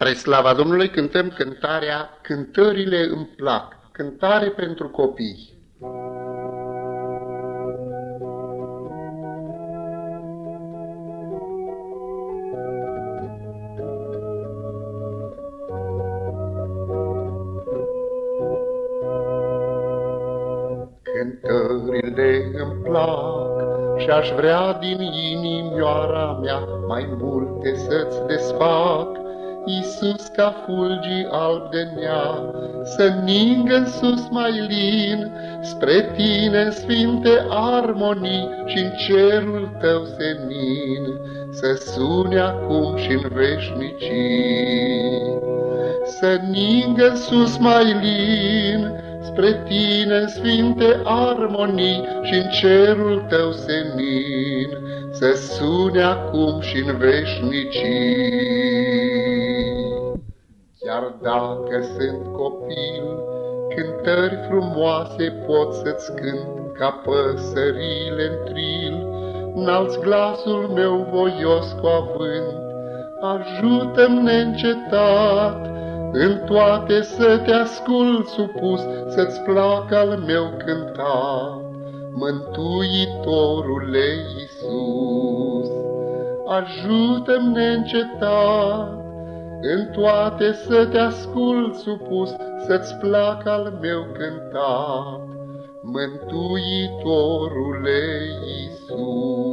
Spre slava Domnului cântăm cântarea Cântările îmi plac, cântare pentru copii. Cântările îmi plac și-aș vrea din inimioara mea mai multe să-ți desfac, Iisus, ca fulgii alb de nea, să ningă-n sus mai lin, spre tine sfinte armonii și-n cerul tău senin, să sune acum și-n veșnicii. Să ningă-n sus mai lin, spre tine sfinte armonii și-n cerul tău senin, să sune acum și-n veșnicii. Chiar dacă sunt copil, cântări frumoase pot să-ți cânt ca păsările-n tril, n-alți glasul meu voios cu avânt, ajută-mi neîncetat, în toate să te ascult supus, să-ți placă al meu cântat, Mântuitorule Iisus. Ajută-mi neîncetat, în toate să te ascult supus, să-ți placă al meu cântat, Mântuitorule Iisus.